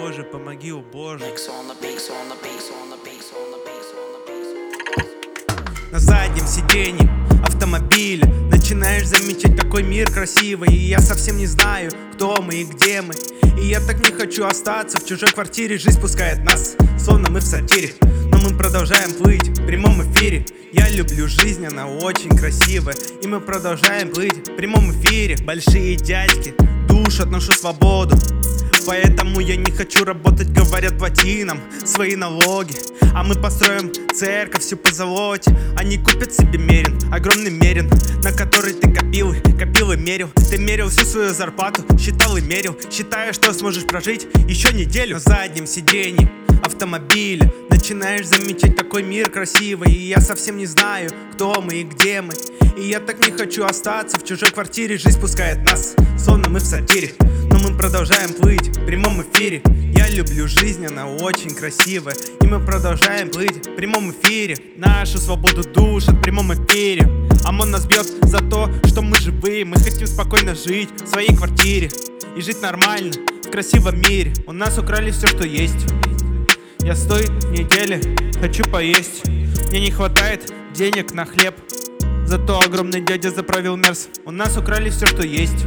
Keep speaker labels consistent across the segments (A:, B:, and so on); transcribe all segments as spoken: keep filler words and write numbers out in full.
A: Боже, помоги, о Боже. На заднем сиденье автомобиля начинаешь замечать, какой мир красивый. И я совсем не знаю, кто мы и где мы. И я так не хочу остаться в чужой квартире. Жизнь пускает нас, словно мы в сортире. Но мы продолжаем плыть в прямом эфире. Я люблю жизнь, она очень красивая. И мы продолжаем плыть в прямом эфире. Большие дядьки душат нашу свободу. Поэтому я не хочу работать, говорят, плати нам свои налоги. А мы построим церковь всю по золоте. Они купят себе мерин, огромный мерин, на который ты копил, копил и мерил. Ты мерил всю свою зарплату, считал и мерил, считая, что сможешь прожить еще неделю. На заднем сиденье автомобиля начинаешь замечать, какой мир красивый. И я совсем не знаю, кто мы и где мы. И я так не хочу остаться в чужой квартире. Жизнь пускает нас, словно мы в сортире. Но мы продолжаем плыть в прямом эфире. Я люблю жизнь, она очень красивая. И мы продолжаем плыть в прямом эфире. Нашу свободу душат в прямом эфире. ОМОН нас бьет за то, что мы живые. Мы хотим спокойно жить в своей квартире и жить нормально в красивом мире. У нас украли все, что есть. Я с той недели хочу поесть. Мне не хватает денег на хлеб. Зато огромный дядя заправил мерс. У нас украли все, что есть.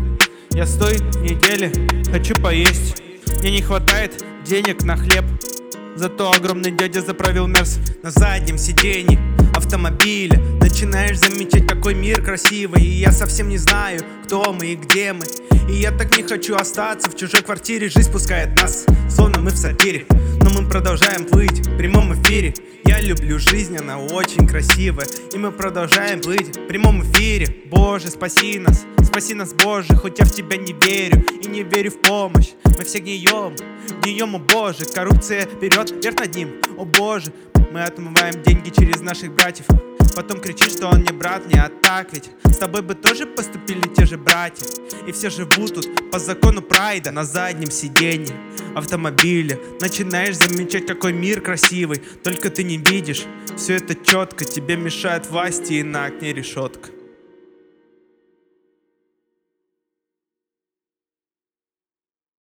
A: Я с той недели хочу поесть. Мне не хватает денег на хлеб. Зато огромный дядя заправил мерс. На заднем сиденье автомобиля начинаешь замечать, какой мир красивый. И я совсем не знаю, кто мы и где мы. И я так не хочу остаться в чужой квартире. Жизнь пускает нас, словно мы в сортире. Но мы продолжаем плыть в прямом эфире. Я люблю жизнь, она очень красивая. И мы продолжаем плыть в прямом эфире. Боже, спаси нас, спаси нас, Боже. Хоть я в тебя не верю и не верю в помощь. Мы все гнием, гнием, о Боже. Коррупция берет верх над ним, о Боже. Мы отмываем деньги через наших братьев. Потом кричишь, что он не брат, не а так ведь. С тобой бы тоже поступили те же братья. И все живут тут по закону прайда. На заднем сиденье автомобиля начинаешь замечать, какой мир красивый. Только ты не видишь, все это четко. Тебе мешает власти и на окне решетка.